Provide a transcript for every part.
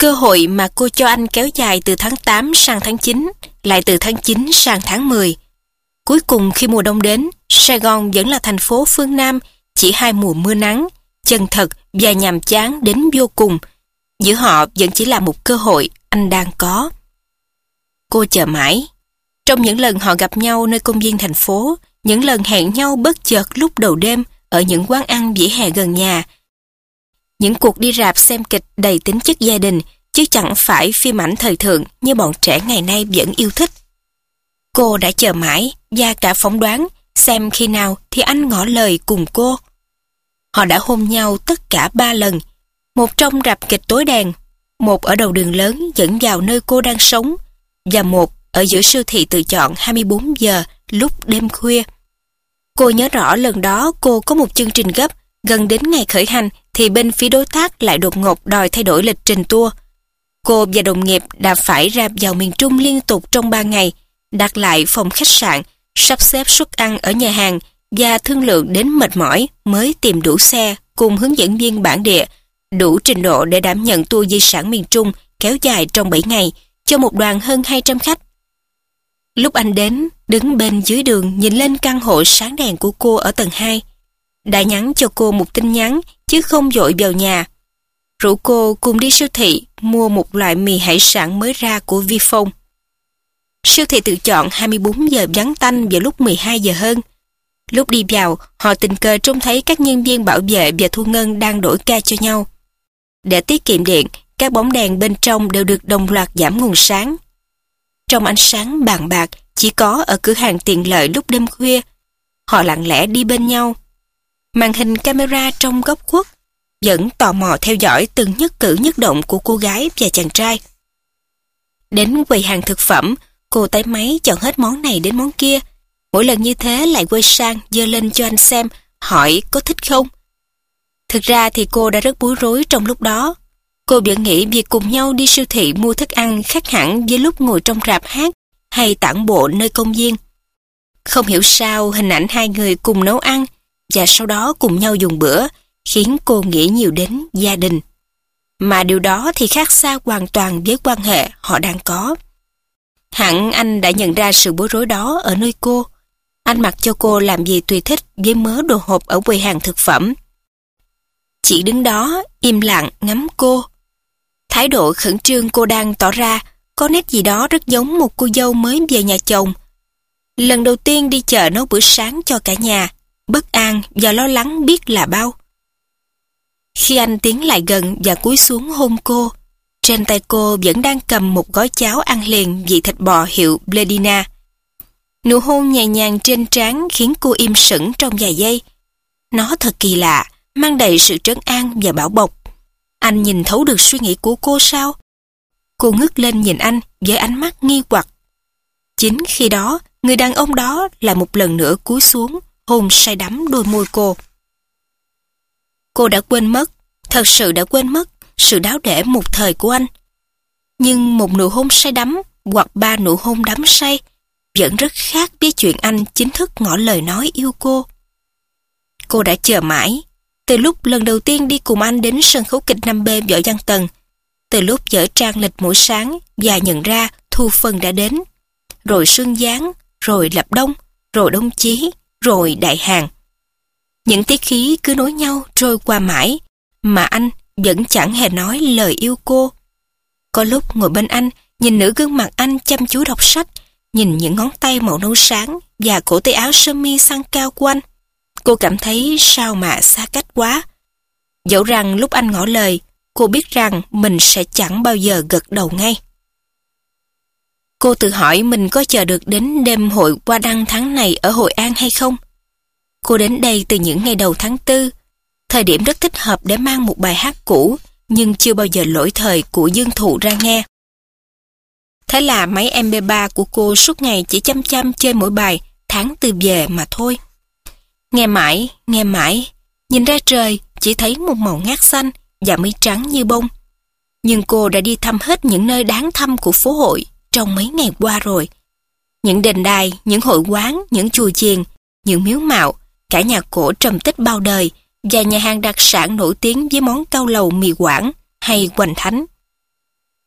Cơ hội mà cô cho anh kéo dài từ tháng 8 sang tháng 9, lại từ tháng 9 sang tháng 10. Cuối cùng khi mùa đông đến, Sài Gòn vẫn là thành phố phương Nam, chỉ 2 mùa mưa nắng, chân thật và nhàm chán đến vô cùng. Giữa họ vẫn chỉ là một cơ hội anh đang có. Cô chờ mãi. Trong những lần họ gặp nhau nơi công viên thành phố, những lần hẹn nhau bất chợt lúc đầu đêm ở những quán ăn vỉa hè gần nhà, những cuộc đi rạp xem kịch đầy tính chất gia đình, chứ chẳng phải phim ảnh thời thượng như bọn trẻ ngày nay vẫn yêu thích. Cô đã chờ mãi và cả phỏng đoán xem khi nào thì anh ngỏ lời cùng cô. Họ đã hôn nhau tất cả 3 lần, một trong rạp kịch tối đèn, một ở đầu đường lớn dẫn vào nơi cô đang sống, và một ở giữa siêu thị tự chọn 24 giờ lúc đêm khuya. Cô nhớ rõ lần đó cô có một chương trình gấp, gần đến ngày khởi hành thì bên phía đối tác lại đột ngột đòi thay đổi lịch trình tour. Cô và đồng nghiệp đã phải ra vào miền Trung liên tục trong 3 ngày, đặt lại phòng khách sạn, sắp xếp suất ăn ở nhà hàng và thương lượng đến mệt mỏi mới tìm đủ xe cùng hướng dẫn viên bản địa, đủ trình độ để đảm nhận tour di sản miền Trung kéo dài trong 7 ngày cho một đoàn hơn 200 khách. Lúc anh đến, đứng bên dưới đường nhìn lên căn hộ sáng đèn của cô ở tầng 2, đã nhắn cho cô một tin nhắn chứ không vội vào nhà. Rủ cô cùng đi siêu thị mua một loại mì hải sản mới ra của Vifong. Siêu thị tự chọn 24 giờ vắng tanh vào lúc 12 giờ hơn. Lúc đi vào, họ tình cờ trông thấy các nhân viên bảo vệ và thu ngân đang đổi ca cho nhau. Để tiết kiệm điện, các bóng đèn bên trong đều được đồng loạt giảm nguồn sáng. Trong ánh sáng bàn bạc chỉ có ở cửa hàng tiện lợi lúc đêm khuya, họ lặng lẽ đi bên nhau. Màn hình camera trong góc khuất vẫn tò mò theo dõi từng nhất cử nhất động của cô gái và chàng trai. Đến quầy hàng thực phẩm, cô tái máy chọn hết món này đến món kia. Mỗi lần như thế lại quay sang giơ lên cho anh xem, hỏi có thích không. Thực ra thì cô đã rất bối rối trong lúc đó. Cô vẫn nghĩ việc cùng nhau đi siêu thị mua thức ăn khác hẳn với lúc ngồi trong rạp hát hay tản bộ nơi công viên. Không hiểu sao hình ảnh hai người cùng nấu ăn và sau đó cùng nhau dùng bữa khiến cô nghĩ nhiều đến gia đình. Mà điều đó thì khác xa hoàn toàn với quan hệ họ đang có. Hẳn anh đã nhận ra sự bối rối đó ở nơi cô. Anh mặc cho cô làm gì tùy thích với mớ đồ hộp ở quầy hàng thực phẩm. Chỉ đứng đó im lặng ngắm cô. Thái độ khẩn trương cô đang tỏ ra có nét gì đó rất giống một cô dâu mới về nhà chồng. Lần đầu tiên đi chợ nấu bữa sáng cho cả nhà, bất an và lo lắng biết là bao. Khi anh tiến lại gần và cúi xuống hôn cô, trên tay cô vẫn đang cầm một gói cháo ăn liền vị thịt bò hiệu Bledina. Nụ hôn nhẹ nhàng trên trán khiến cô im sững trong vài giây. Nó thật kỳ lạ, mang đầy sự trấn an và bảo bọc. Anh nhìn thấu được suy nghĩ của cô sao? Cô ngước lên nhìn anh với ánh mắt nghi hoặc. Chính khi đó, người đàn ông đó lại một lần nữa cúi xuống, hôn say đắm đôi môi cô. Cô đã quên mất, thật sự đã quên mất sự đáo để một thời của anh. Nhưng một nụ hôn say đắm hoặc 3 nụ hôn đắm say vẫn rất khác với chuyện anh chính thức ngỏ lời nói yêu cô. Cô đã chờ mãi, từ lúc lần đầu tiên đi cùng anh đến sân khấu kịch 5B Võ Văn Tần, từ lúc dở trang lịch mỗi sáng và nhận ra thu phân đã đến, rồi Xuân Giáng, rồi Lập Đông, rồi Đông Chí, rồi Đại Hàng. Những tiết khí cứ nối nhau trôi qua mãi, mà anh vẫn chẳng hề nói lời yêu cô. Có lúc ngồi bên anh, nhìn nửa gương mặt anh chăm chú đọc sách, nhìn những ngón tay màu nâu sáng và cổ tay áo sơ mi xăng cao của anh. Cô cảm thấy sao mà xa cách quá. Dẫu rằng lúc anh ngỏ lời, cô biết rằng mình sẽ chẳng bao giờ gật đầu ngay. Cô tự hỏi mình có chờ được đến đêm hội hoa đăng tháng này ở Hội An hay không? Cô đến đây từ những ngày đầu tháng 4, thời điểm rất thích hợp để mang một bài hát cũ, nhưng chưa bao giờ lỗi thời của Dương Thụ ra nghe. Thế là máy MP3 của cô suốt ngày chỉ chăm chăm chơi mỗi bài Tháng Tư Về mà thôi. Nghe mãi, nhìn ra trời chỉ thấy một màu ngát xanh và mây trắng như bông. Nhưng cô đã đi thăm hết những nơi đáng thăm của phố hội trong mấy ngày qua rồi. Những đền đài, những hội quán, những chùa chiền, những miếu mạo, cả nhà cổ trầm tích bao đời và nhà hàng đặc sản nổi tiếng với món cao lầu mì Quảng hay hoành thánh.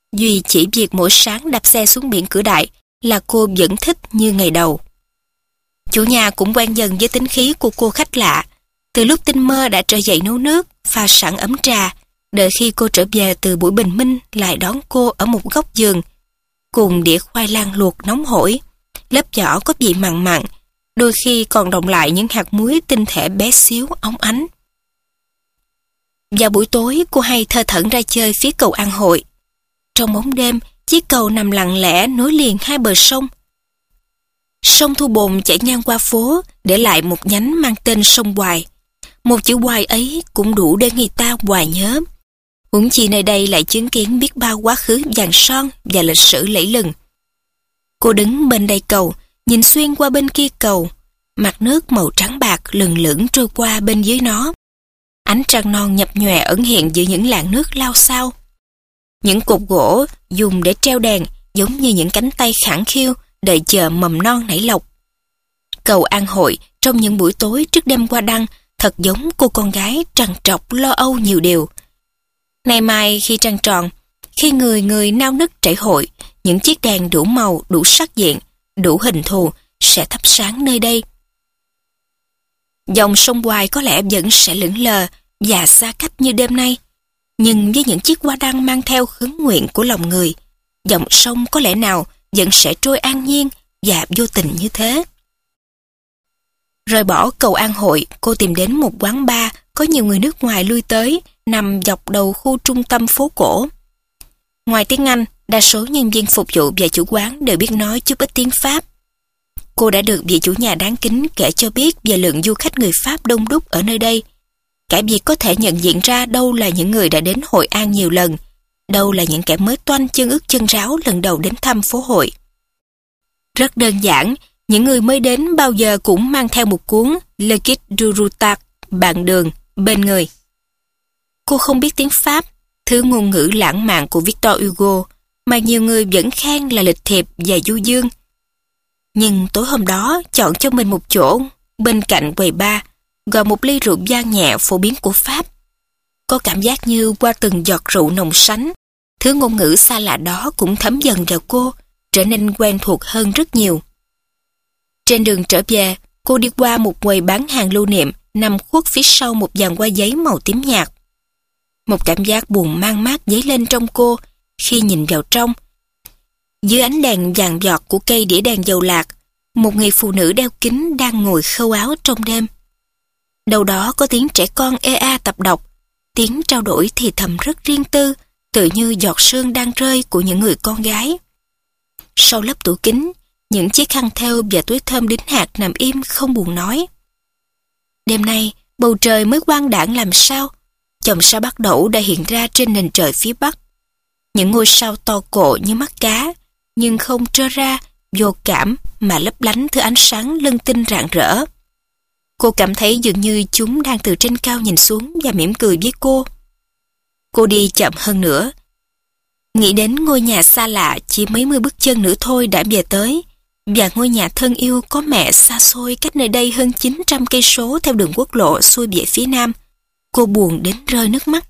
Duy chỉ việc mỗi sáng đạp xe xuống biển Cửa Đại là cô vẫn thích như ngày đầu. Chủ nhà cũng quen dần với tính khí của cô khách lạ. Từ lúc tinh mơ đã trở dậy nấu nước, pha sẵn ấm trà, đợi khi cô trở về từ buổi bình minh lại đón cô ở một góc giường, cùng đĩa khoai lang luộc nóng hổi, lớp vỏ có vị mặn mặn, đôi khi còn đọng lại những hạt muối tinh thể bé xíu óng ánh. Vào buổi tối, cô hay thơ thẩn ra chơi phía cầu An Hội. Trong bóng đêm, chiếc cầu nằm lặng lẽ nối liền hai bờ sông. Sông Thu Bồn chảy ngang qua phố, để lại một nhánh mang tên sông Hoài. Một chữ Hoài ấy cũng đủ để người ta hoài nhớ. Huống chi nơi đây lại chứng kiến biết bao quá khứ vàng son và lịch sử lẫy lừng. Cô đứng bên đây cầu, nhìn xuyên qua bên kia cầu, mặt nước màu trắng bạc lừng lững trôi qua bên dưới nó. Ánh trăng non nhập nhòe ẩn hiện giữa những làn nước lao xao. Những cột gỗ dùng để treo đèn giống như những cánh tay khẳng khiu đợi chờ mầm non nảy lộc. Cầu An Hội trong những buổi tối trước đêm qua đăng thật giống cô con gái trằn trọc lo âu nhiều điều. Nay mai khi trăng tròn, khi người người nao nức trải hội, những chiếc đèn đủ màu, đủ sắc diện, đủ hình thù sẽ thắp sáng nơi đây. Dòng sông Hoài có lẽ vẫn sẽ lững lờ và xa cách như đêm nay, nhưng với những chiếc hoa đăng mang theo khấn nguyện của lòng người, dòng sông có lẽ nào vẫn sẽ trôi an nhiên và vô tình như thế. Rời bỏ cầu An Hội, cô tìm đến một quán bar có nhiều người nước ngoài lui tới, nằm dọc đầu khu trung tâm phố cổ. Ngoài tiếng Anh, đa số nhân viên phục vụ và chủ quán đều biết nói chút ít tiếng Pháp. Cô đã được vị chủ nhà đáng kính kể cho biết về lượng du khách người Pháp đông đúc ở nơi đây. Cả việc có thể nhận diện ra đâu là những người đã đến Hội An nhiều lần, đâu là những kẻ mới toanh chân ướt chân ráo lần đầu đến thăm phố hội. Rất đơn giản, những người mới đến bao giờ cũng mang theo một cuốn Le Guide du Routard, bản đường, bên người. Cô không biết tiếng Pháp, thứ ngôn ngữ lãng mạn của Victor Hugo, mà nhiều người vẫn khen là lịch thiệp và du dương. Nhưng tối hôm đó chọn cho mình một chỗ bên cạnh quầy bar, gọi một ly rượu vang nhẹ phổ biến của Pháp. Có cảm giác như qua từng giọt rượu nồng sánh, thứ ngôn ngữ xa lạ đó cũng thấm dần vào cô, trở nên quen thuộc hơn rất nhiều. Trên đường trở về, cô đi qua một quầy bán hàng lưu niệm nằm khuất phía sau một dàn hoa giấy màu tím nhạt. Một cảm giác buồn man mác dấy lên trong cô khi nhìn vào trong. Dưới ánh đèn vàng giọt của cây đĩa đèn dầu lạc, một người phụ nữ đeo kính đang ngồi khâu áo trong đêm. Đâu đó có tiếng trẻ con ê a tập đọc, tiếng trao đổi thì thầm rất riêng tư, tự như giọt sương đang rơi của những người con gái. Sau lớp tủ kính, những chiếc khăn thêu và túi thơm đính hạt nằm im không buồn nói. Đêm nay, bầu trời mới quang đãng làm sao, chòm sao Bắc Đẩu đã hiện ra trên nền trời phía Bắc. Những ngôi sao to cộ như mắt cá, nhưng không trơ ra, vô cảm mà lấp lánh thứ ánh sáng lân tinh rạng rỡ. Cô cảm thấy dường như chúng đang từ trên cao nhìn xuống và mỉm cười với cô. Cô đi chậm hơn nữa. Nghĩ đến ngôi nhà xa lạ chỉ mấy mươi bước chân nữa thôi đã về tới, và ngôi nhà thân yêu có mẹ xa xôi cách nơi đây hơn 900 cây số theo đường quốc lộ xuôi về phía nam. Cô buồn đến rơi nước mắt.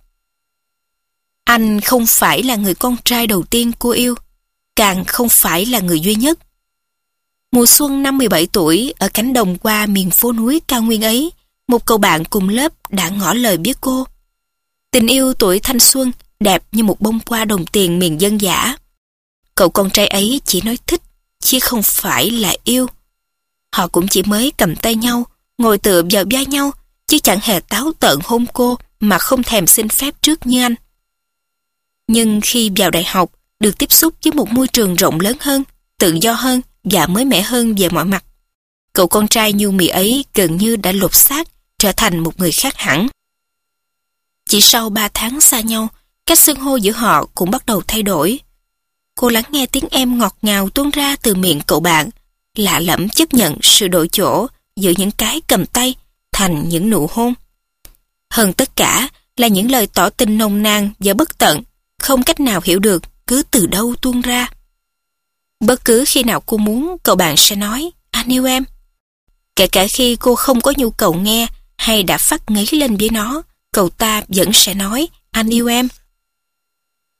Anh không phải là người con trai đầu tiên cô yêu, càng không phải là người duy nhất. Mùa xuân năm 17 tuổi, ở cánh đồng qua miền phố núi cao nguyên ấy, một cậu bạn cùng lớp đã ngỏ lời biết cô. Tình yêu tuổi thanh xuân, đẹp như một bông hoa đồng tiền miền dân dã. Cậu con trai ấy chỉ nói thích, chứ không phải là yêu. Họ cũng chỉ mới cầm tay nhau, ngồi tựa vào vai nhau, chứ chẳng hề táo tợn hôn cô mà không thèm xin phép trước như anh. Nhưng khi vào đại học, được tiếp xúc với một môi trường rộng lớn hơn, tự do hơn và mới mẻ hơn về mọi mặt, cậu con trai nhu mì ấy gần như đã lột xác, trở thành một người khác hẳn. Chỉ sau 3 tháng xa nhau, cách xưng hô giữa họ cũng bắt đầu thay đổi. Cô lắng nghe tiếng em ngọt ngào tuôn ra từ miệng cậu bạn, lạ lẫm chấp nhận sự đổi chỗ giữa những cái cầm tay thành những nụ hôn. Hơn tất cả là những lời tỏ tình nồng nàn và bất tận, không cách nào hiểu được cứ từ đâu tuôn ra. Bất cứ khi nào cô muốn, cậu bạn sẽ nói, anh yêu em. Kể cả khi cô không có nhu cầu nghe hay đã phát ngấy lên với nó, cậu ta vẫn sẽ nói, anh yêu em.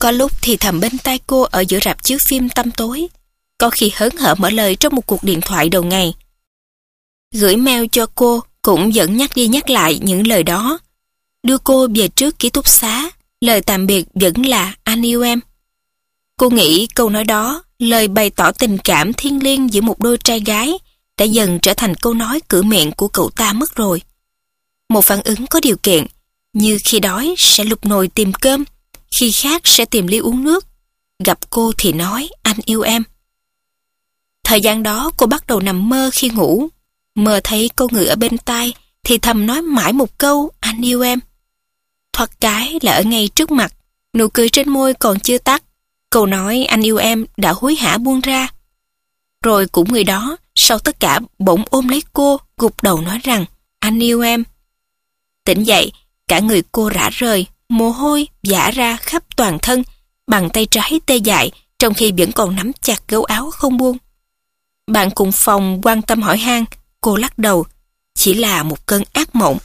Có lúc thì thầm bên tai cô ở giữa rạp chiếu phim tăm tối, có khi hớn hở mở lời trong một cuộc điện thoại đầu ngày. Gửi mail cho cô cũng vẫn nhắc đi nhắc lại những lời đó. Đưa cô về trước ký túc xá, lời tạm biệt vẫn là anh yêu em. Cô nghĩ câu nói đó, lời bày tỏ tình cảm thiêng liêng giữa một đôi trai gái, đã dần trở thành câu nói cửa miệng của cậu ta mất rồi. Một phản ứng có điều kiện, như khi đói sẽ lục nồi tìm cơm, khi khát sẽ tìm ly uống nước. Gặp cô thì nói anh yêu em. Thời gian đó cô bắt đầu nằm mơ khi ngủ, mơ thấy câu người ở bên tai thì thầm nói mãi một câu anh yêu em. Thoạt cái là ở ngay trước mặt, nụ cười trên môi còn chưa tắt, câu nói anh yêu em đã hối hả buông ra. Rồi cũng người đó, sau tất cả bỗng ôm lấy cô, gục đầu nói rằng anh yêu em. Tỉnh dậy, cả người cô rã rời, mồ hôi vã ra khắp toàn thân, bàn tay trái tê dại, trong khi vẫn còn nắm chặt gấu áo không buông. Bạn cùng phòng quan tâm hỏi han, cô lắc đầu, chỉ là một cơn ác mộng.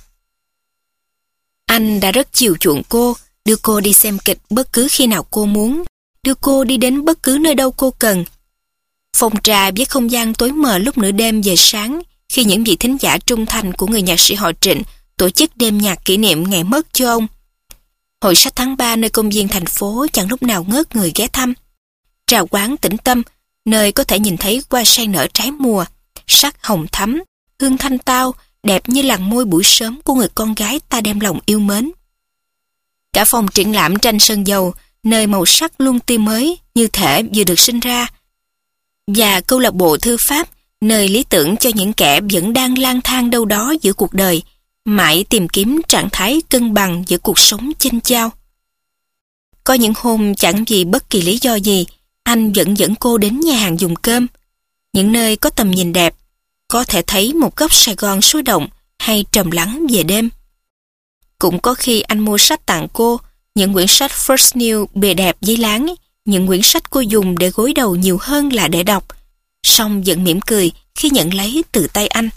Anh đã rất chiều chuộng cô, đưa cô đi xem kịch bất cứ khi nào cô muốn, đưa cô đi đến bất cứ nơi đâu cô cần. Phòng trà với không gian tối mờ lúc nửa đêm về sáng, khi những vị thính giả trung thành của người nhạc sĩ họ Trịnh tổ chức đêm nhạc kỷ niệm ngày mất cho ông. Hội sách tháng 3 nơi công viên thành phố chẳng lúc nào ngớt người ghé thăm. Trà quán Tĩnh Tâm, nơi có thể nhìn thấy hoa sen nở trái mùa, sắc hồng thắm, hương thanh tao, đẹp như làn môi buổi sớm của người con gái ta đem lòng yêu mến. Cả phòng triển lãm tranh sơn dầu, nơi màu sắc luôn tươi mới, như thể vừa được sinh ra. Và câu lạc bộ thư pháp, nơi lý tưởng cho những kẻ vẫn đang lang thang đâu đó giữa cuộc đời, mãi tìm kiếm trạng thái cân bằng giữa cuộc sống chênh chao. Có những hôm chẳng vì bất kỳ lý do gì, anh vẫn dẫn cô đến nhà hàng dùng cơm, những nơi có tầm nhìn đẹp, có thể thấy một góc Sài Gòn sôi động hay trầm lắng về đêm. Cũng có khi anh mua sách tặng cô, những quyển sách First New bìa đẹp giấy láng, những quyển sách cô dùng để gối đầu nhiều hơn là để đọc, song vẫn mỉm cười khi nhận lấy từ tay anh.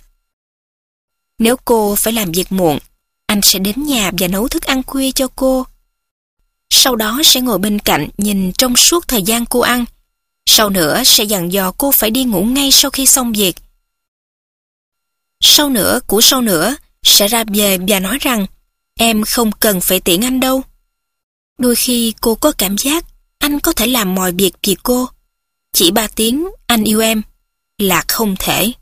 Nếu cô phải làm việc muộn, anh sẽ đến nhà và nấu thức ăn khuya cho cô. Sau đó sẽ ngồi bên cạnh nhìn trong suốt thời gian cô ăn. Sau nữa sẽ dặn dò cô phải đi ngủ ngay sau khi xong việc. Sau nữa sẽ ra về và nói rằng em không cần phải tiễn anh đâu. Đôi khi cô có cảm giác anh có thể làm mọi việc vì cô. Chỉ 3 tiếng anh yêu em là không thể.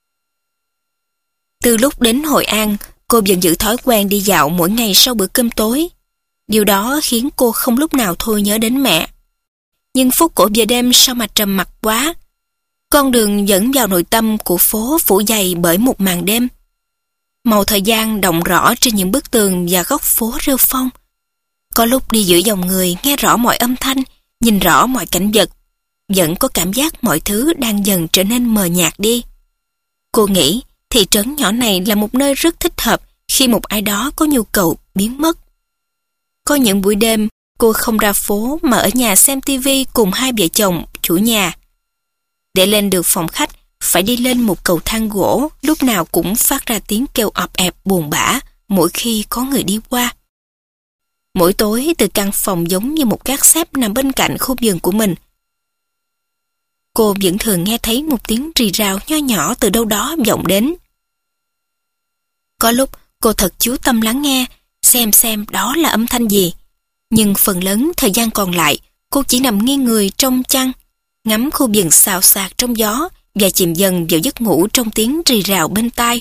Từ lúc đến Hội An, cô vẫn giữ thói quen đi dạo mỗi ngày sau bữa cơm tối. Điều đó khiến cô không lúc nào thôi nhớ đến mẹ. Nhưng phút cổ về đêm sao mà trầm mặc quá. Con đường dẫn vào nội tâm của phố phủ dày bởi một màn đêm. Màu thời gian đọng rõ trên những bức tường và góc phố rêu phong. Có lúc đi giữa dòng người, nghe rõ mọi âm thanh, nhìn rõ mọi cảnh vật, vẫn có cảm giác mọi thứ đang dần trở nên mờ nhạt đi. Cô nghĩ thị trấn nhỏ này là một nơi rất thích hợp khi một ai đó có nhu cầu biến mất. Có những buổi đêm, cô không ra phố mà ở nhà xem tivi cùng hai vợ chồng chủ nhà. Để lên được phòng khách, phải đi lên một cầu thang gỗ, lúc nào cũng phát ra tiếng kêu ọp ẹp buồn bã mỗi khi có người đi qua. Mỗi tối từ căn phòng giống như một gác xếp nằm bên cạnh khu vườn của mình, cô vẫn thường nghe thấy một tiếng rì rào nho nhỏ từ đâu đó vọng đến. Có lúc cô thật chú tâm lắng nghe, xem đó là âm thanh gì. Nhưng phần lớn thời gian còn lại, cô chỉ nằm nghiêng người trong chăn, ngắm khu vườn xào xạc trong gió và chìm dần vào giấc ngủ trong tiếng rì rào bên tai.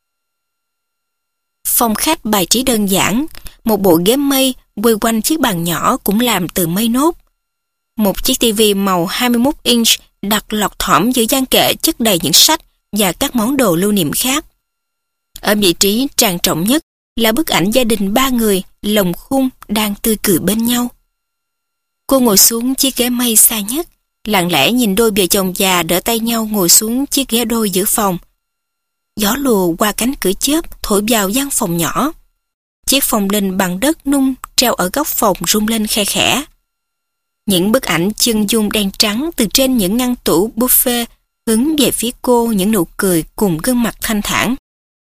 Phòng khách bài trí đơn giản, một bộ ghế mây quây quanh chiếc bàn nhỏ cũng làm từ mây nốt. Một chiếc tivi màu 21 inch đặt lọt thỏm giữa gian kệ chất đầy những sách và các món đồ lưu niệm khác. Ở vị trí trang trọng nhất là bức ảnh gia đình 3 người lồng khung đang tươi cười bên nhau. Cô ngồi xuống chiếc ghế mây xa nhất, lặng lẽ nhìn đôi vợ chồng già đỡ tay nhau ngồi xuống chiếc ghế đôi giữa phòng. Gió lùa qua cánh cửa chớp thổi vào gian phòng nhỏ. Chiếc phòng linh bằng đất nung treo ở góc phòng rung lên khe khẽ. Những bức ảnh chân dung đen trắng từ trên những ngăn tủ buffet hướng về phía cô những nụ cười cùng gương mặt thanh thản.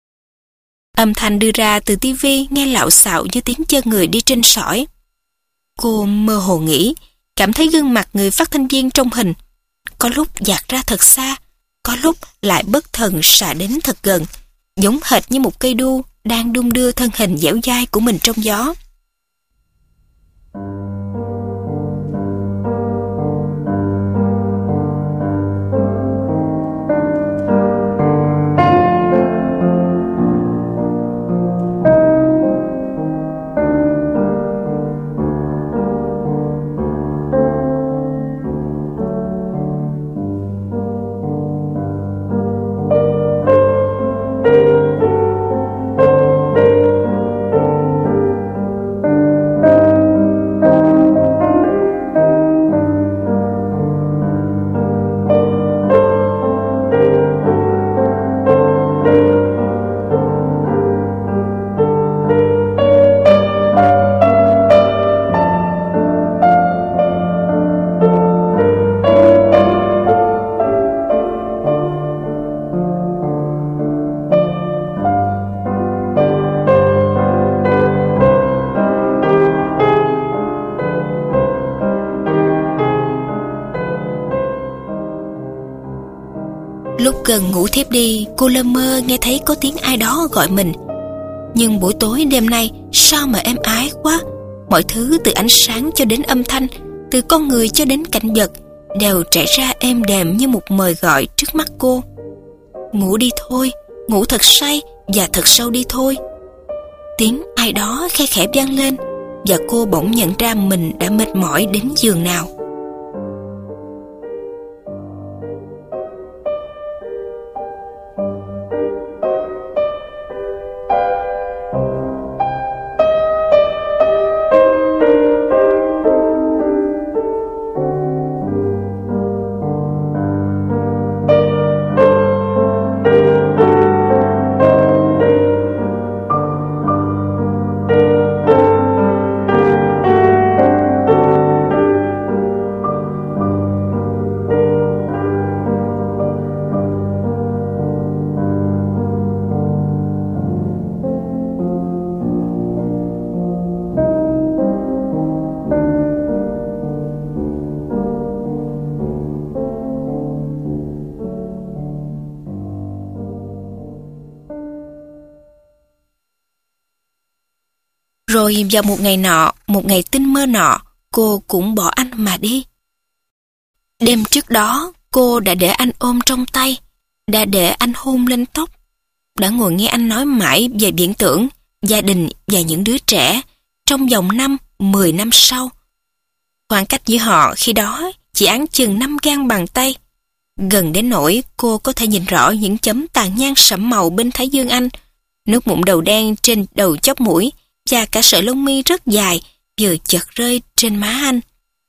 Âm thanh đưa ra từ tivi nghe lạo xạo như tiếng chân người đi trên sỏi. Cô mơ hồ nghĩ, cảm thấy gương mặt người phát thanh viên trong hình. Có lúc dạt ra thật xa, có lúc lại bất thần xà đến thật gần, giống hệt như một cây đu đang đung đưa thân hình dẻo dai của mình trong gió. Lúc gần ngủ thiếp đi, cô lơ mơ nghe thấy có tiếng ai đó gọi mình. Nhưng buổi tối đêm nay sao mà êm ái quá. Mọi thứ từ ánh sáng cho đến âm thanh, từ con người cho đến cảnh vật, đều trải ra êm đềm như một mời gọi trước mắt cô. Ngủ đi thôi, ngủ thật say và thật sâu đi thôi. Tiếng ai đó khe khẽ vang lên, và cô bỗng nhận ra mình đã mệt mỏi đến giường nào. Rồi vào một ngày nọ, một ngày tinh mơ nọ, cô cũng bỏ anh mà đi. Đêm trước đó, cô đã để anh ôm trong tay, đã để anh hôn lên tóc, đã ngồi nghe anh nói mãi về viễn tưởng, gia đình và những đứa trẻ trong vòng 10 năm sau. Khoảng cách giữa họ khi đó chỉ áng chừng 5 gang bàn tay, gần đến nỗi cô có thể nhìn rõ những chấm tàn nhang sẫm màu bên thái dương anh, nước mụn đầu đen trên đầu chóp mũi, và cả sợi lông mi rất dài vừa chợt rơi trên má anh.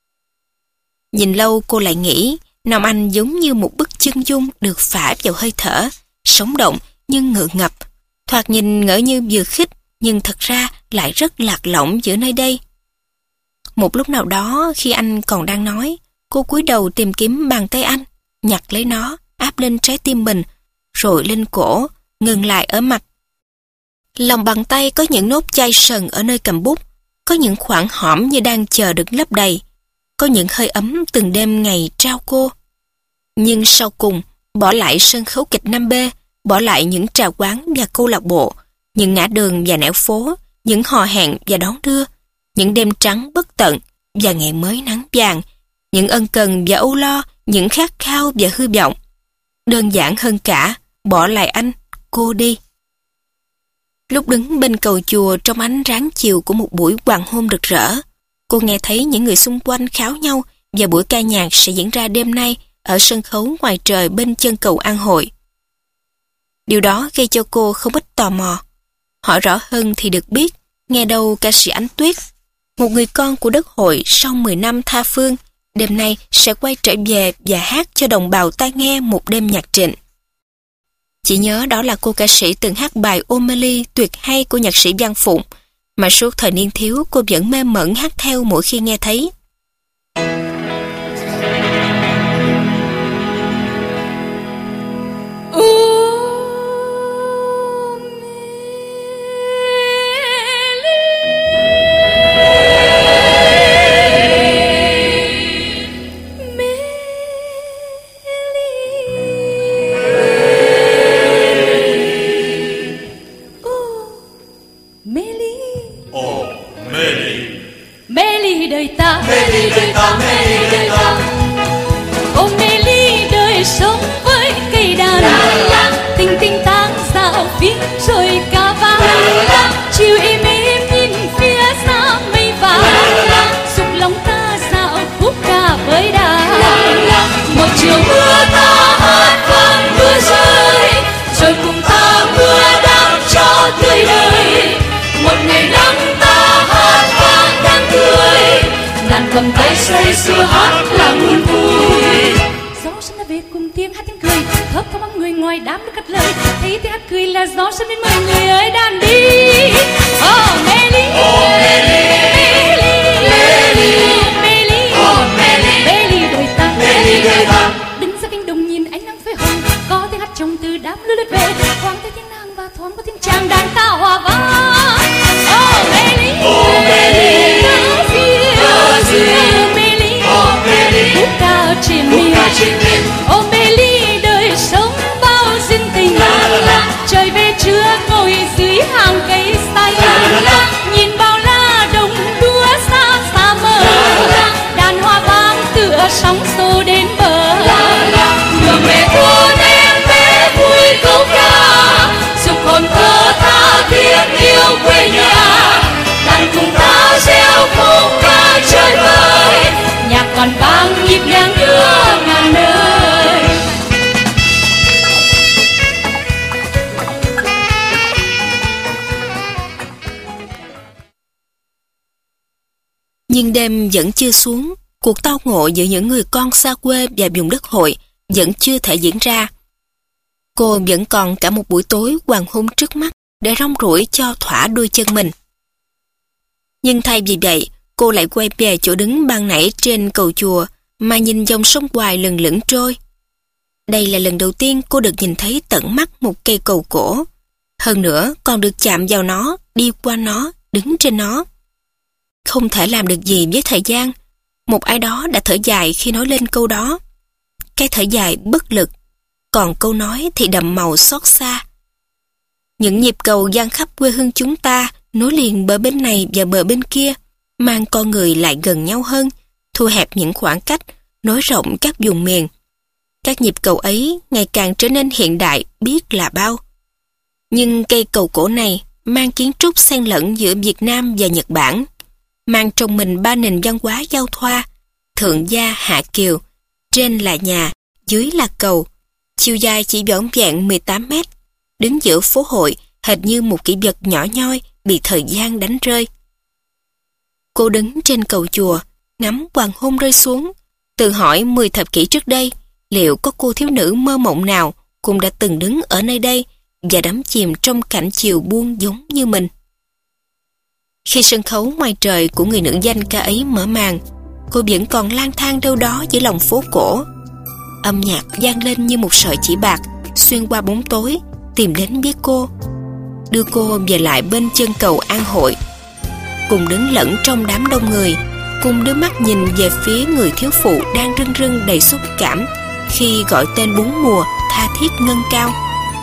Nhìn lâu cô lại nghĩ Nam Anh giống như một bức chân dung được phả vào hơi thở, sống động nhưng ngượng ngập, thoạt nhìn ngỡ như vừa khích nhưng thật ra lại rất lạc lõng giữa nơi đây. Một lúc nào đó khi anh còn đang nói, cô cúi đầu tìm kiếm bàn tay anh, nhặt lấy nó, áp lên trái tim mình, rồi lên cổ, ngừng lại ở mặt. Lòng bàn tay có những nốt chai sần ở nơi cầm bút, có những khoảng hõm như đang chờ được lấp đầy, có những hơi ấm từng đêm ngày trao cô. Nhưng sau cùng, bỏ lại sân khấu kịch 5B, bỏ lại những trà quán và câu lạc bộ, những ngã đường và nẻo phố, những hò hẹn và đón đưa, những đêm trắng bất tận và ngày mới nắng vàng, những ân cần và âu lo, những khát khao và hư vọng. Đơn giản hơn cả, bỏ lại anh, cô đi. Lúc đứng bên cầu chùa trong ánh ráng chiều của một buổi hoàng hôn rực rỡ, cô nghe thấy những người xung quanh kháo nhau và buổi ca nhạc sẽ diễn ra đêm nay ở sân khấu ngoài trời bên chân cầu An Hội. Điều đó gây cho cô không ít tò mò. Hỏi rõ hơn thì được biết, nghe đâu ca sĩ Ánh Tuyết, một người con của đất hội sau 10 năm tha phương, đêm nay sẽ quay trở về và hát cho đồng bào tai nghe một đêm nhạc trịnh. Chỉ nhớ đó là cô ca sĩ từng hát bài Ô-mê-li tuyệt hay của nhạc sĩ Văn Phụng, mà suốt thời niên thiếu cô vẫn mê mẩn hát theo mỗi khi nghe thấy. ta, mê ly đời ta, mê ly đời ta. Ô mê ly đời sống với cây đàn, tình tình tang dạo phía rồi ca vang, chiều im im nhìn phía xa mây vàng, dục lòng ta dạo khúc ca với đàn. Một chiều mưa ta hát vang mưa rơi, rồi cùng ta mưa đắm cho tươi đời. Một ngày nắng ta hát vang đang tươi, đàn cầm tay say sưa hát là muôn vui. Gió xuân đã về cùng tiếng hát tiếng cười, hớp có bóng người ngoài đám nước cất lời. Thấy tiếng hát cười là gió xuân đến mời người ơi đàn đi. Oh mê ly, Oh mê ly, mê ly, mê ly, mê ly, oh mê ly, mê ly đời ta, mê ly đời ta. đứng ra cánh đồng nhìn ánh nắng phơi hồng, có tiếng hát trong từ đám lướt lướt về, thoáng thấy tiếng nàng và thoáng có tiếng chàng đàn ta hòa vang. Oh mê ly, Oh mê ly, mê ly, oh mê ly, khúc ca triền khúc miên. ca triền miên. Oh mê ly đời sống bao duyên tình, trời về trưa ngồi dưới hàng cây xanh, nhìn bao la đồng đua xa xa mờ, đàn hoa vang tựa sóng xô đến bờ. Đường về thôn em bé vui câu ca, dục hồn thơ tha thiết yêu quê nhà, đàn cùng ta reo khúc ca chơi vơi, nhạc còn vang nhịp nhàng đưa ngàn nơi. Nhưng đêm vẫn chưa xuống, cuộc tao ngộ giữa những người con xa quê và vùng đất hội vẫn chưa thể diễn ra. Cô vẫn còn cả một buổi tối hoàng hôn trước mắt để rong ruổi cho thỏa đôi chân mình. Nhưng thay vì vậy, cô lại quay về chỗ đứng ban nãy trên cầu chùa mà nhìn dòng sông Hoài lừng lững trôi. Đây là lần đầu tiên cô được nhìn thấy tận mắt một cây cầu cổ. Hơn nữa còn được chạm vào nó, đi qua nó, đứng trên nó. Không thể làm được gì với thời gian. Một ai đó đã thở dài khi nói lên câu đó. Cái thở dài bất lực, còn câu nói thì đậm màu xót xa. Những nhịp cầu dang khắp quê hương chúng ta nối liền bờ bên này và bờ bên kia, mang con người lại gần nhau hơn, thu hẹp những khoảng cách, nối rộng các vùng miền. Các nhịp cầu ấy ngày càng trở nên hiện đại biết là bao. Nhưng cây cầu cổ này mang kiến trúc xen lẫn giữa Việt Nam và Nhật Bản, mang trong mình ba nền văn hóa giao thoa, thượng gia hạ kiều, trên là nhà, dưới là cầu, chiều dài chỉ vỏn vẹn 18 mét, đứng giữa phố hội hệt như một kỷ vật nhỏ nhoi bị thời gian đánh rơi. Cô đứng trên cầu chùa, ngắm hoàng hôn rơi xuống, tự hỏi 10 thập kỷ trước đây, liệu có cô thiếu nữ mơ mộng nào cũng đã từng đứng ở nơi đây và đắm chìm trong cảnh chiều buông giống như mình. Khi sân khấu ngoài trời của người nữ danh ca ấy mở màn, cô vẫn còn lang thang đâu đó giữa lòng phố cổ. Âm nhạc vang lên như một sợi chỉ bạc xuyên qua bóng tối, tìm đến biết cô, đưa cô về lại bên chân cầu An Hội. Cùng đứng lẫn trong đám đông người, cùng đưa mắt nhìn về phía người thiếu phụ đang rưng rưng đầy xúc cảm khi gọi tên bốn mùa tha thiết ngân cao.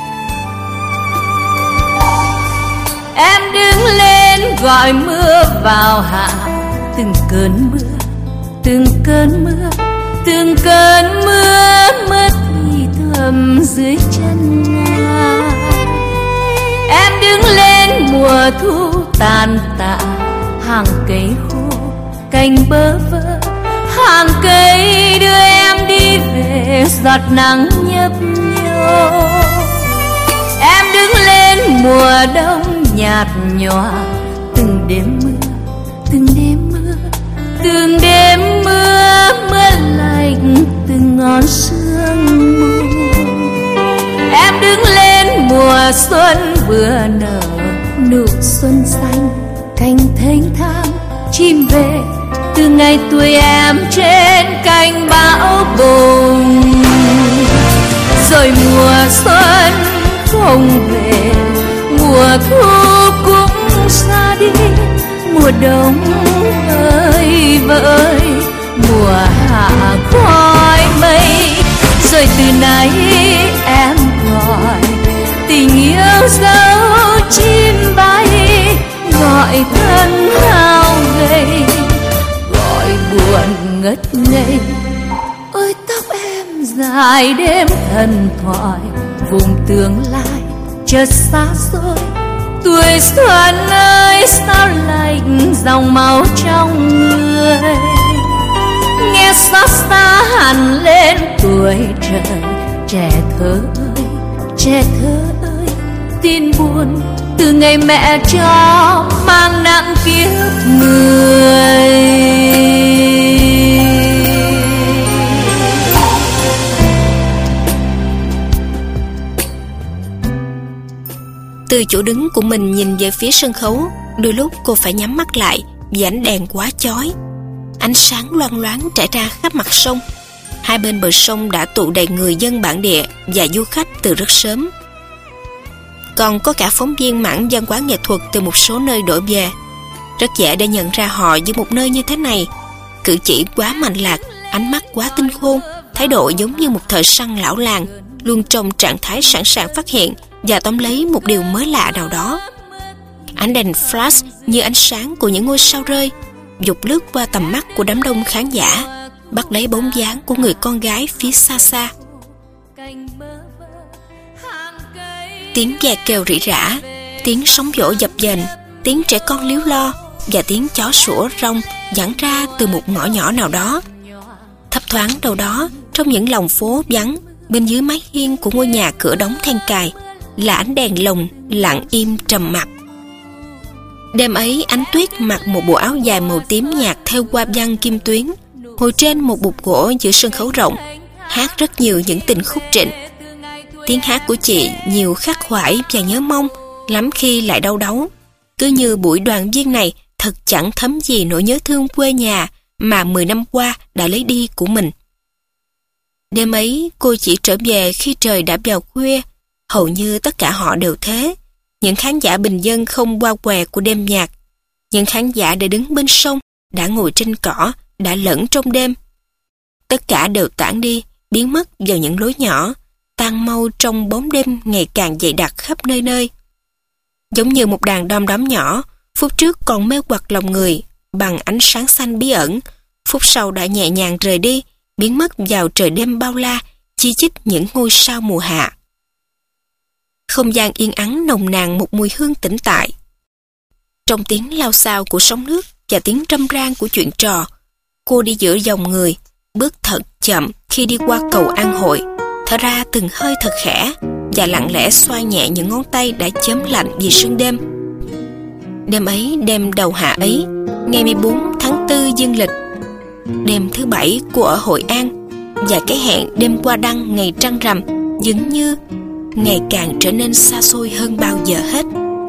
Em đứng lên gọi mưa vào hạ, từng cơn mưa, từng cơn mưa, từng cơn mưa mất thì thầm dưới chân nga. Em đứng lên mùa thu tàn tạ, hàng cây khô cành bơ vơ, hàng cây đưa em đi về giọt nắng nhấp nhô. Em đứng lên mùa đông nhạt nhòa, từng đêm mưa, từng đêm mưa, từng đêm mưa, mưa lạnh từng ngọn sương mù. Em đứng lên mùa xuân vừa nở, nụ xuân xanh cành thênh thang, chim về từ ngày tuổi em trên cành bão bùng. Rồi mùa xuân không về, mùa thu cũng xa đi, mùa đông ơi vơi, mùa hạ khói mây. Rồi từ nay em gọi tình yêu dấu chim bay, gọi thân hao gầy, gọi ngất ngây. Ôi tóc em dài đêm thần thoại, vùng tương lai chợt xa xôi. Tuổi xuân ơi sao lạnh dòng máu trong người, nghe xót xa hẳn lên tuổi trời. Trẻ thơ ơi, trẻ thơ ơi, tin buồn từ ngày mẹ cho mang nặng kiếp người. Từ chỗ đứng của mình nhìn về phía sân khấu, đôi lúc cô phải nhắm mắt lại vì ánh đèn quá chói. Ánh sáng loang loáng trải ra khắp mặt sông. Hai bên bờ sông đã tụ đầy người dân bản địa và du khách từ rất sớm. Còn có cả phóng viên mảng văn hóa nghệ thuật từ một số nơi đổ về. Rất dễ để nhận ra họ giữa một nơi như thế này. Cử chỉ quá mạnh lạc, ánh mắt quá tinh khôn, thái độ giống như một thợ săn lão làng, luôn trong trạng thái sẵn sàng phát hiện và tóm lấy một điều mới lạ nào đó. Ánh đèn flash như ánh sáng của những ngôi sao rơi, dục lướt qua tầm mắt của đám đông khán giả, bắt lấy bóng dáng của người con gái phía xa xa. Tiếng gà kêu rỉ rả, tiếng sóng vỗ dập dềnh, tiếng trẻ con líu lo và tiếng chó sủa rong dẫn ra từ một ngõ nhỏ nào đó. Thấp thoáng đâu đó trong những lòng phố vắng, bên dưới mái hiên của ngôi nhà cửa đóng then cài là ánh đèn lồng lặng im trầm mặc. Đêm ấy, Ánh Tuyết mặc một bộ áo dài màu tím nhạt theo hoa văn kim tuyến, ngồi trên một bục gỗ giữa sân khấu rộng, hát rất nhiều những tình khúc trịnh. Tiếng hát của chị nhiều khắc khoải và nhớ mong, lắm khi lại đau đáu. Cứ như buổi đoàn viên này thật chẳng thấm gì nỗi nhớ thương quê nhà mà 10 năm qua đã lấy đi của mình. Đêm ấy, cô chỉ trở về khi trời đã vào khuya. Hầu như tất cả họ đều thế. Những khán giả bình dân không qua què của đêm nhạc. Những khán giả đã đứng bên sông, đã ngồi trên cỏ, đã lẫn trong đêm. Tất cả đều tản đi, biến mất vào những lối nhỏ, tan mau trong bóng đêm ngày càng dày đặc khắp nơi nơi. Giống như một đàn đom đóm nhỏ, phút trước còn mê hoặc lòng người bằng ánh sáng xanh bí ẩn, phút sau đã nhẹ nhàng rời đi, biến mất vào trời đêm bao la, chi chít những ngôi sao mùa hạ. Không gian yên ắng nồng nàn một mùi hương tĩnh tại. Trong tiếng lao xao của sóng nước và tiếng râm ran của chuyện trò, cô đi giữa dòng người, bước thật chậm khi đi qua cầu An Hội, thở ra từng hơi thật khẽ và lặng lẽ xoa nhẹ những ngón tay đã chớm lạnh vì sương đêm. Đêm ấy, đêm đầu hạ ấy, ngày 14 tháng 4 dương lịch, đêm thứ 7 cô ở Hội An, và cái hẹn đêm qua đăng ngày trăng rằm dường như ngày càng trở nên xa xôi hơn bao giờ hết.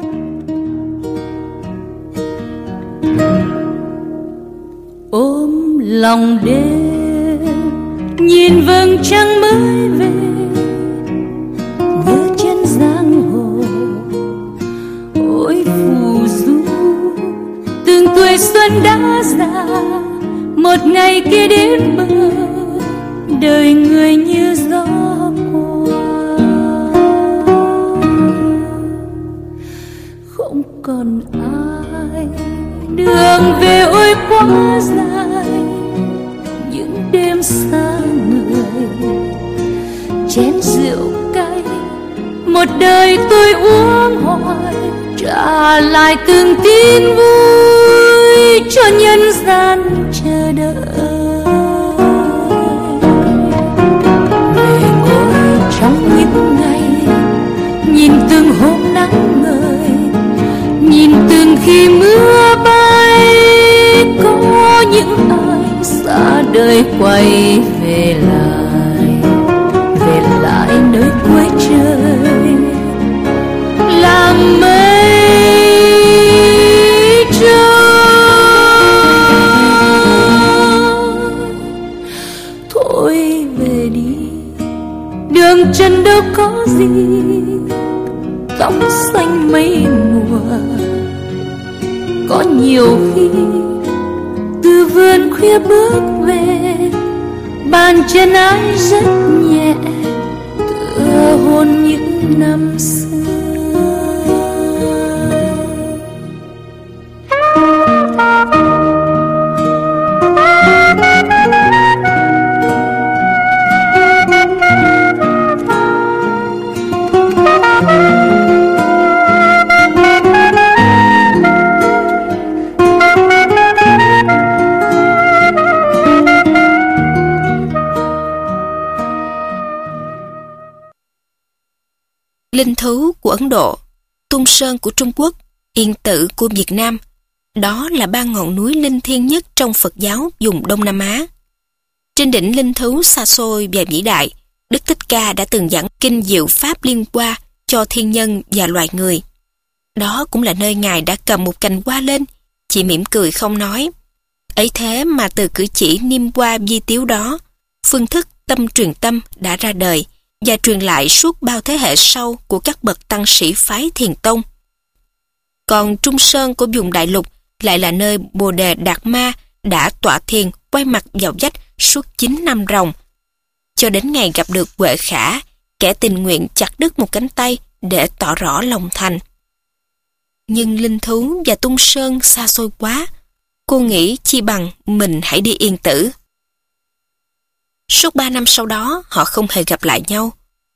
Ôm lòng đêm nhìn vầng trăng mới về, nhớ chân giang hồ ôi phù du. Từng tuổi xuân đã già, một ngày kia đến bờ, đời người như gió qua. Không còn ai, đường về ôi quá dài, những đêm xa người. Chén rượu cay, một đời tôi uống hoài, trả lại từng tin vui cho nhân gian chờ đợi. Về ngồi trong những ngày, nhìn từng hôm nắng ngời, nhìn từng khi mưa bay, có những ai xa đời quay về lại nơi cuối trời, làm mây trôi. Thôi về đi, đường chân đâu có gì, cắm xanh mây mùa. Có nhiều khi từ vườn khuya bước về, bàn chân ai rất nhẹ, tựa hôn những năm xưa. Linh Thú của Ấn Độ, Tung Sơn của Trung Quốc, Yên Tử của Việt Nam. Đó là 3 ngọn núi linh thiêng nhất trong Phật giáo vùng Đông Nam Á. Trên đỉnh linh thú xa xôi và vĩ đại, Đức Thích Ca đã từng giảng kinh diệu pháp liên hoa cho thiên nhân và loài người. Đó cũng là nơi Ngài đã cầm một cành hoa lên, chỉ mỉm cười không nói. Ấy thế mà từ cử chỉ niêm hoa vi tiếu đó, phương thức tâm truyền tâm đã ra đời và truyền lại suốt bao thế hệ sau của các bậc tăng sĩ phái Thiền Tông. Còn Trung Sơn của vùng Đại Lục lại là nơi Bồ Đề Đạt Ma đã tọa thiền quay mặt vào vách suốt 9 năm ròng, cho đến ngày gặp được Huệ Khả, kẻ tình nguyện chặt đứt một cánh tay để tỏ rõ lòng thành. Nhưng Linh Thú và Tung Sơn xa xôi quá, cô nghĩ chi bằng mình hãy đi Yên Tử. Suốt 3 năm sau đó, họ không hề gặp lại nhau.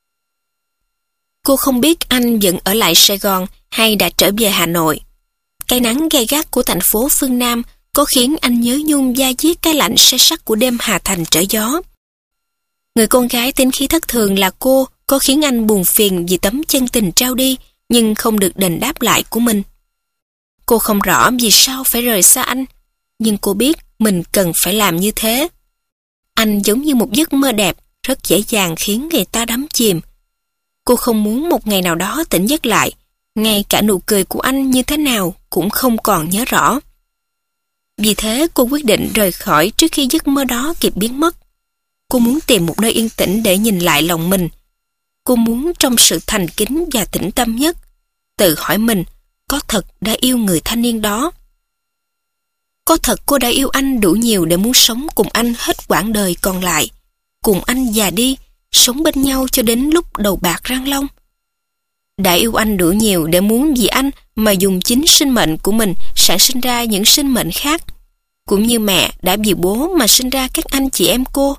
Cô không biết anh vẫn ở lại Sài Gòn hay đã trở về Hà Nội. Cái nắng gay gắt của thành phố phương Nam có khiến anh nhớ nhung da diết cái lạnh se sắt của đêm Hà Thành trở gió. Người con gái tính khí thất thường là cô có khiến anh buồn phiền vì tấm chân tình trao đi nhưng không được đền đáp lại của mình. Cô không rõ vì sao phải rời xa anh, nhưng cô biết mình cần phải làm như thế. Anh giống như một giấc mơ đẹp, rất dễ dàng khiến người ta đắm chìm. Cô không muốn một ngày nào đó tỉnh giấc lại, ngay cả nụ cười của anh như thế nào cũng không còn nhớ rõ. Vì thế cô quyết định rời khỏi trước khi giấc mơ đó kịp biến mất. Cô muốn tìm một nơi yên tĩnh để nhìn lại lòng mình. Cô muốn trong sự thành kính và tĩnh tâm nhất, tự hỏi mình có thật đã yêu người thanh niên đó. Có thật cô đã yêu anh đủ nhiều để muốn sống cùng anh hết quãng đời còn lại, cùng anh già đi, sống bên nhau cho đến lúc đầu bạc răng long. Đã yêu anh đủ nhiều để muốn vì anh mà dùng chính sinh mệnh của mình sản sinh ra những sinh mệnh khác, cũng như mẹ đã vì bố mà sinh ra các anh chị em cô.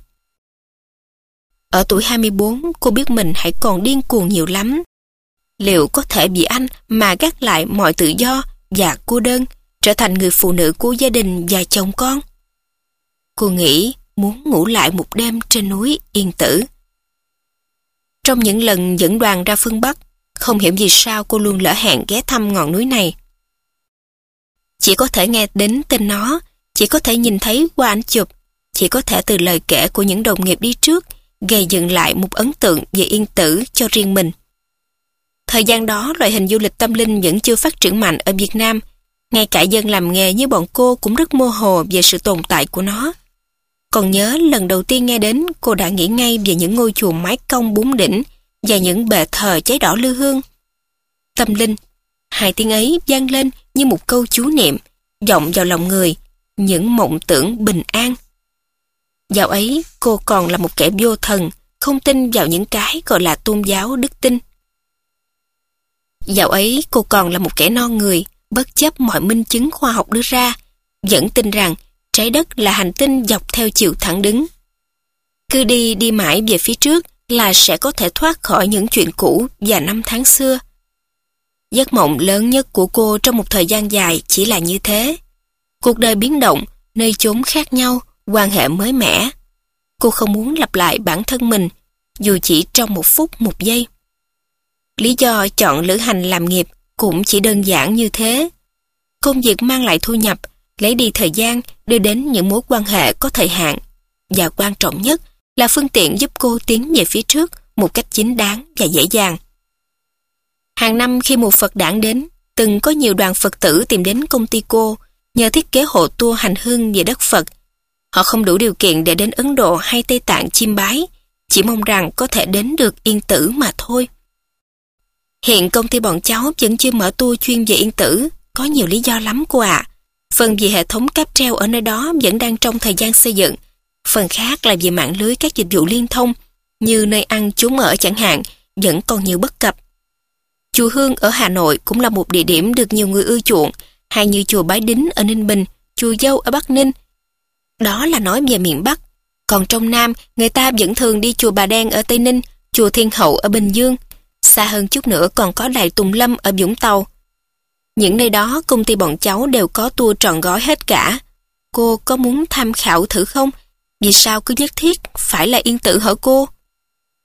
Ở tuổi 24, cô biết mình hãy còn điên cuồng nhiều lắm. Liệu có thể vì anh mà gác lại mọi tự do và cô đơn, trở thành người phụ nữ của gia đình và chồng con? Cô nghĩ muốn ngủ lại một đêm trên núi Yên Tử. Trong những lần dẫn đoàn ra phương Bắc, không hiểu vì sao cô luôn lỡ hẹn ghé thăm ngọn núi này. Chỉ có thể nghe đến tên nó, chỉ có thể nhìn thấy qua ảnh chụp, chỉ có thể từ lời kể của những đồng nghiệp đi trước gây dựng lại một ấn tượng về Yên Tử cho riêng mình. Thời gian đó, loại hình du lịch tâm linh vẫn chưa phát triển mạnh ở Việt Nam. Ngay cả dân làm nghề như bọn cô cũng rất mơ hồ về sự tồn tại của nó. Còn nhớ lần đầu tiên nghe đến, cô đã nghĩ ngay về những ngôi chùa mái cong 4 đỉnh và những bệ thờ cháy đỏ lư hương. Tâm linh, hai tiếng ấy vang lên như một câu chú niệm, vọng vào lòng người, những mộng tưởng bình an. Dạo ấy, cô còn là một kẻ vô thần, không tin vào những cái gọi là tôn giáo đức tin. Dạo ấy, cô còn là một kẻ non người, bất chấp mọi minh chứng khoa học đưa ra, vẫn tin rằng trái đất là hành tinh dọc theo chiều thẳng đứng. Cứ đi mãi về phía trước là sẽ có thể thoát khỏi những chuyện cũ và năm tháng xưa. Giấc mộng lớn nhất của cô trong một thời gian dài chỉ là như thế. Cuộc đời biến động, nơi chốn khác nhau, quan hệ mới mẻ. Cô không muốn lặp lại bản thân mình, dù chỉ trong một phút một giây. Lý do chọn lữ hành làm nghiệp cũng chỉ đơn giản như thế. Công việc mang lại thu nhập, lấy đi thời gian, đưa đến những mối quan hệ có thời hạn. Và quan trọng nhất là phương tiện giúp cô tiến về phía trước một cách chính đáng và dễ dàng. Hàng năm khi mùa Phật đản đến, từng có nhiều đoàn Phật tử tìm đến công ty cô nhờ thiết kế hộ tour hành hương về đất Phật. Họ không đủ điều kiện để đến Ấn Độ hay Tây Tạng chiêm bái, chỉ mong rằng có thể đến được Yên Tử mà thôi. Hiện công ty bọn cháu vẫn chưa mở tour chuyên về Yên Tử, có nhiều lý do lắm cô ạ. Phần vì hệ thống cáp treo ở nơi đó vẫn đang trong thời gian xây dựng, phần khác là vì mạng lưới các dịch vụ liên thông, như nơi ăn trốn ở chẳng hạn, vẫn còn nhiều bất cập. Chùa Hương ở Hà Nội cũng là một địa điểm được nhiều người ưa chuộng, hay như chùa Bái Đính ở Ninh Bình, chùa Dâu ở Bắc Ninh. Đó là nói về miền Bắc. Còn trong Nam, người ta vẫn thường đi chùa Bà Đen ở Tây Ninh, chùa Thiên Hậu ở Bình Dương. Xa hơn chút nữa còn có Đài Tùng Lâm ở Vũng Tàu. Những nơi đó công ty bọn cháu đều có tour trọn gói hết cả. Cô có muốn tham khảo thử không? Vì sao cứ nhất thiết phải là Yên Tử hả cô?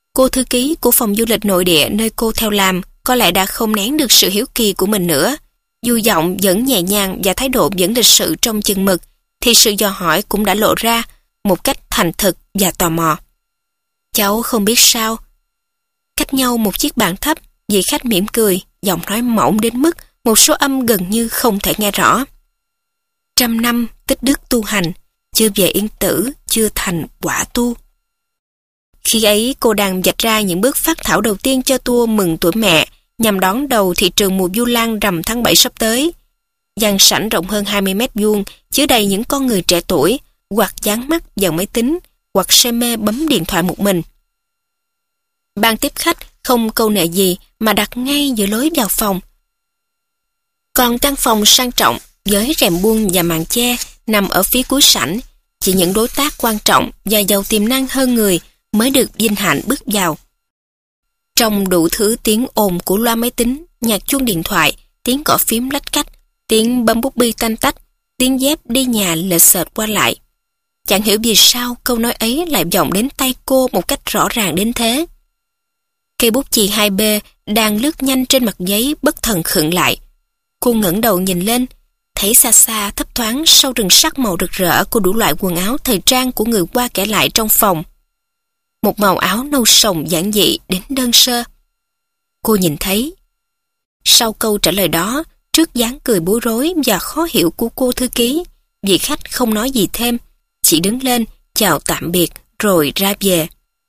Cô thư ký của phòng du lịch nội địa nơi cô theo làm có lẽ đã không nén được sự hiếu kỳ của mình nữa. Dù giọng vẫn nhẹ nhàng và thái độ vẫn lịch sự trong chừng mực, thì sự dò hỏi cũng đã lộ ra một cách thành thực và tò mò. Cháu không biết sao. Cách nhau một chiếc bàn thấp, vị khách mỉm cười, giọng nói mỏng đến mức một số âm gần như không thể nghe rõ. 100 năm tích đức tu hành, chưa về yên tử, chưa thành quả tu. Khi ấy cô đang vạch ra những bước phác thảo đầu tiên cho tour mừng tuổi mẹ, nhằm đón đầu thị trường mùa Vu Lan rằm tháng 7 sắp tới. Gian sảnh rộng hơn 20 mét vuông, chứa đầy những con người trẻ tuổi, hoặc dán mắt vào máy tính, hoặc say mê bấm điện thoại một mình. Ban tiếp khách không câu nệ gì mà đặt ngay giữa lối vào phòng. Còn căn phòng sang trọng với rèm buông và màn che nằm ở phía cuối sảnh, chỉ những đối tác quan trọng và giàu tiềm năng hơn người mới được vinh hạnh bước vào. Trong đủ thứ tiếng ồn của loa máy tính, nhạc chuông điện thoại, tiếng gõ phím lách cách, tiếng bấm bút bi tanh tách, tiếng dép đi nhà lệch xệch qua lại. Chẳng hiểu vì sao câu nói ấy lại vọng đến tay cô một cách rõ ràng đến thế. Cây bút chì 2B đang lướt nhanh trên mặt giấy bất thần khựng lại. Cô ngẩng đầu nhìn lên, thấy xa xa thấp thoáng sau rừng sắc màu rực rỡ của đủ loại quần áo thời trang của người qua kẻ lại trong phòng. Một màu áo nâu sòng giản dị đến đơn sơ. Cô nhìn thấy. Sau câu trả lời đó, trước dáng cười bối rối và khó hiểu của cô thư ký, vị khách không nói gì thêm, chỉ đứng lên, chào tạm biệt, rồi ra về.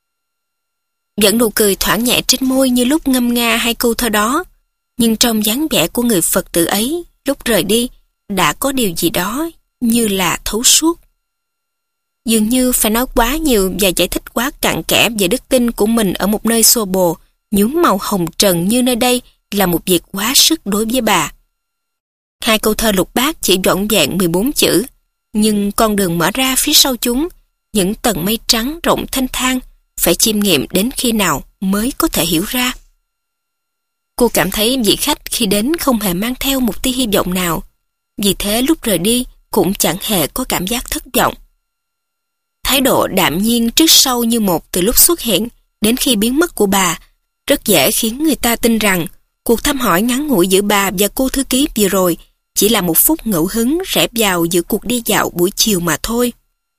Vẫn nụ cười thoảng nhẹ trên môi như lúc ngâm nga hai câu thơ đó, nhưng trong dáng vẻ của người Phật tử ấy, lúc rời đi, đã có điều gì đó như là thấu suốt. Dường như phải nói quá nhiều và giải thích quá cặn kẽ về đức tin của mình ở một nơi xô bồ, nhuốm màu hồng trần như nơi đây là một việc quá sức đối với bà. Hai câu thơ lục bát chỉ vỏn vẹn 14 chữ, nhưng con đường mở ra phía sau chúng, những tầng mây trắng rộng thênh thang, phải chiêm nghiệm đến khi nào mới có thể hiểu ra. Cô cảm thấy vị khách khi đến không hề mang theo một tia hy vọng nào, vì thế lúc rời đi cũng chẳng hề có cảm giác thất vọng. Thái độ đạm nhiên trước sau như một từ lúc xuất hiện đến khi biến mất của bà rất dễ khiến người ta tin rằng cuộc thăm hỏi ngắn ngủi giữa bà và cô thư ký vừa rồi chỉ là một phút ngẫu hứng rẽ vào giữa cuộc đi dạo buổi chiều mà thôi.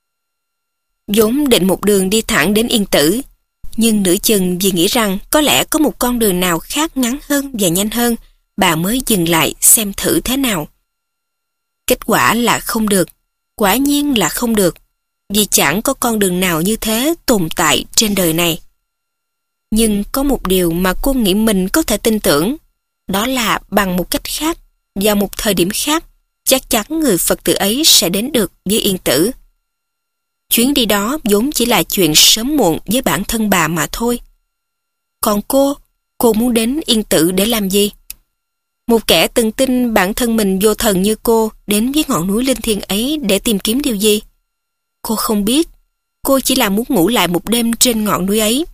Vốn định một đường đi thẳng đến Yên Tử, nhưng nửa chừng vì nghĩ rằng có lẽ có một con đường nào khác ngắn hơn và nhanh hơn, bà mới dừng lại xem thử thế nào. Kết quả là không được, quả nhiên là không được, vì chẳng có con đường nào như thế tồn tại trên đời này. Nhưng có một điều mà cô nghĩ mình có thể tin tưởng, đó là bằng một cách khác, vào một thời điểm khác, chắc chắn người Phật tử ấy sẽ đến được với Yên Tử. Chuyến đi đó vốn chỉ là chuyện sớm muộn với bản thân bà mà thôi. Còn cô muốn đến Yên Tử để làm gì? Một kẻ từng tin bản thân mình vô thần như cô đến với ngọn núi linh thiêng ấy để tìm kiếm điều gì? Cô không biết, cô chỉ là muốn ngủ lại một đêm trên ngọn núi ấy.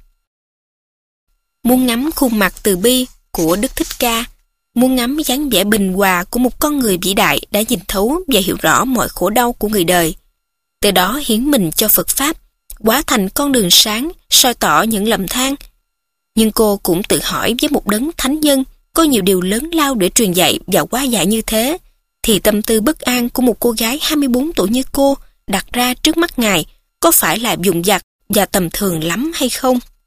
Muốn ngắm khuôn mặt từ bi của Đức Thích Ca, muốn ngắm dáng vẻ bình hòa của một con người vĩ đại đã nhìn thấu và hiểu rõ mọi khổ đau của người đời. Từ đó hiến mình cho Phật Pháp, hóa thành con đường sáng, soi tỏ những lầm than. Nhưng cô cũng tự hỏi với một đấng thánh nhân có nhiều điều lớn lao để truyền dạy và hóa giải như thế, thì tâm tư bất an của một cô gái 24 tuổi như cô đặt ra trước mắt Ngài có phải là vùng vặt và tầm thường lắm hay không?